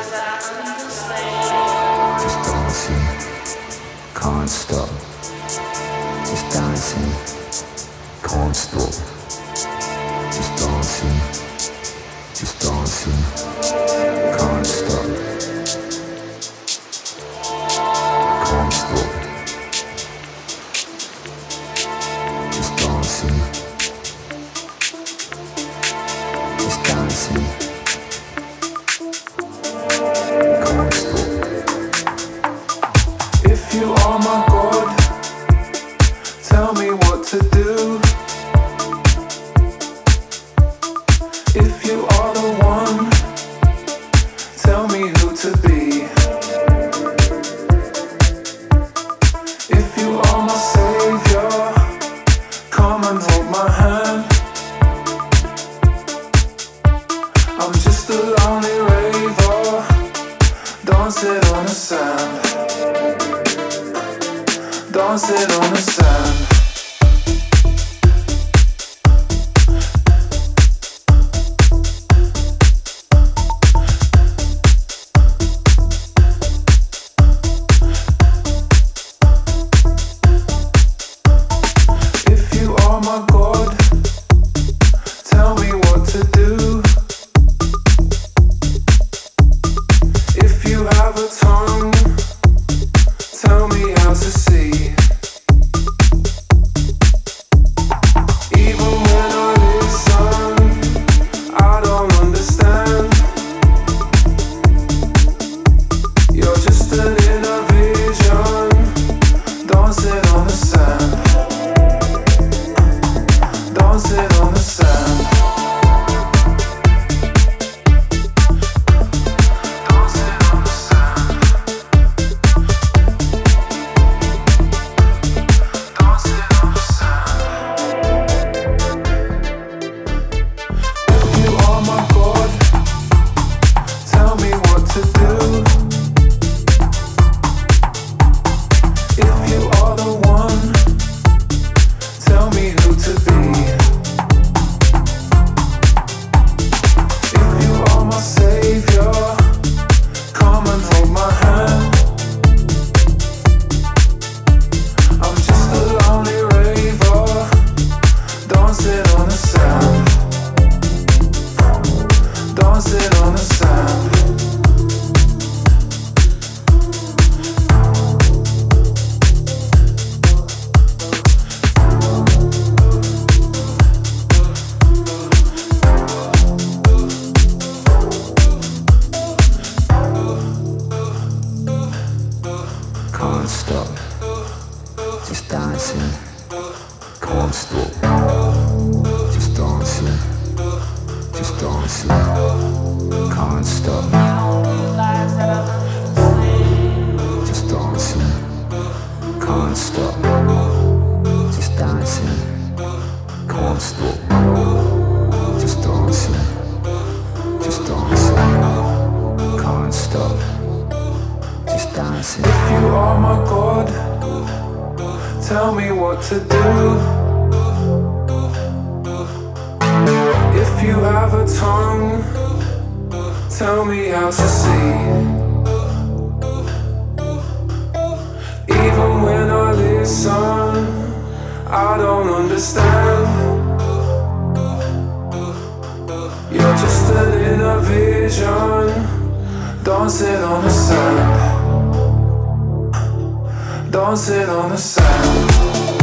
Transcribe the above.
Just dancing, can't stop. Just dancing, can't stop. Just dancing, can't stop. Can't stop. Just dancing, can't stop. If you are my God, tell me what to do. If you are the one, tell me who to be. If you are my savior, come and hold my hand. I'm just a lonely raver, dancing on the sand. Dancing on the sand. If you are my God, tell me what to do. If you have a tongue, tell me how to see. Even when I listen, I don't understand. You're just an inner vision, dancing on the sand. Dancing on the sand. Dancing on the sand. Dancing on the sand. If you are my God, tell me what to do. If you are the one, tell me who to be. If you are my savior, come and hold my hand. I'm just a lonely raver, dancing on the sand. Dancing on the sand. Can't stop. Just dancing, can't stop. Just dancing, can't stop. Just dancing, can't stop. Just dancing, can't stop. Just dancing, can't stop. Just dancing. If you are my God, tell me what to do. If you have a tongue, tell me how to see. Even when I listen, I don't understand. You're just an inner vision, dancing on the sand. Dancing on the sand.